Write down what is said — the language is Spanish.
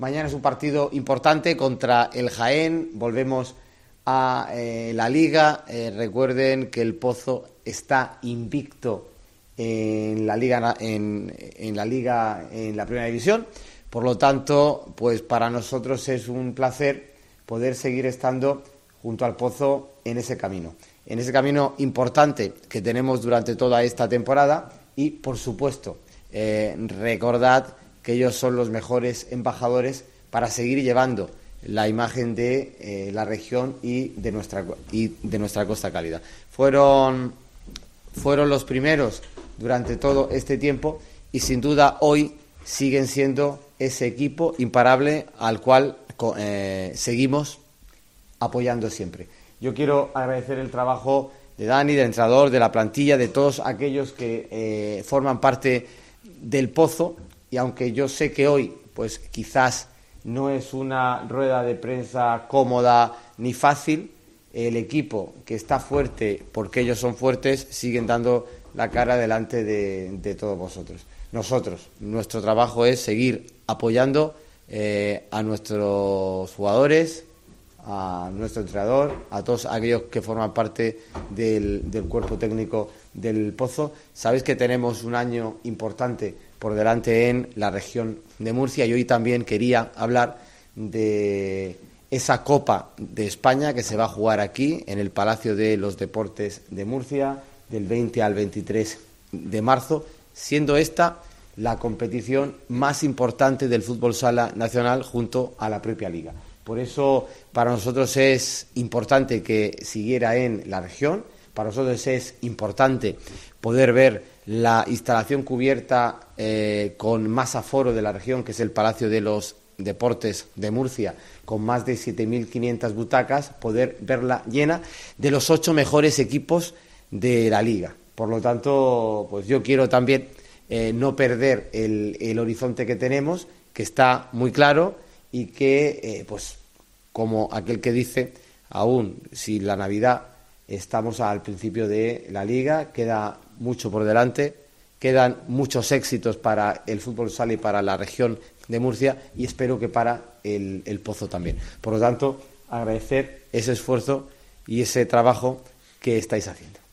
Mañana es un partido importante contra el Jaén. Volvemos a la Liga. Recuerden que el Pozo está invicto en la Liga, en la Primera División. Por lo tanto, pues para nosotros es un placer poder seguir estando junto al Pozo en ese camino importante que tenemos durante toda esta temporada. Y, por supuesto, recordad que ellos son los mejores embajadores para seguir llevando la imagen de la región y de nuestra Costa Cálida. Fueron los primeros durante todo este tiempo y sin duda hoy siguen siendo ese equipo imparable al cual seguimos apoyando siempre. Yo quiero agradecer el trabajo de Dani, del entrenador, de la plantilla, de todos aquellos que forman parte del Pozo, y aunque yo sé que hoy pues quizás no es una rueda de prensa cómoda ni fácil, el equipo que está fuerte porque ellos son fuertes siguen dando la cara delante de todos vosotros. Nuestro trabajo es seguir apoyando a nuestros jugadores, a nuestro entrenador, a todos aquellos que forman parte del cuerpo técnico del Pozo. Sabéis que tenemos un año importante por delante en la región de Murcia y hoy también quería hablar de esa Copa de España que se va a jugar aquí en el Palacio de los Deportes de Murcia del 20 al 23 de marzo, siendo esta la competición más importante del fútbol sala nacional junto a la propia Liga. Por eso para nosotros es importante que siguiera en la región, para nosotros es importante poder ver la instalación cubierta con más aforo de la región, que es el Palacio de los Deportes de Murcia, con más de 7.500 butacas, poder verla llena de los 8 mejores equipos de la Liga. Por lo tanto, pues yo quiero también no perder el horizonte que tenemos, que está muy claro y que, pues como aquel que dice, aún si la Navidad estamos al principio de la Liga, queda mucho por delante, quedan muchos éxitos para el fútbol sala y para la región de Murcia y espero que para el Pozo también. Por lo tanto, agradecer ese esfuerzo y ese trabajo que estáis haciendo.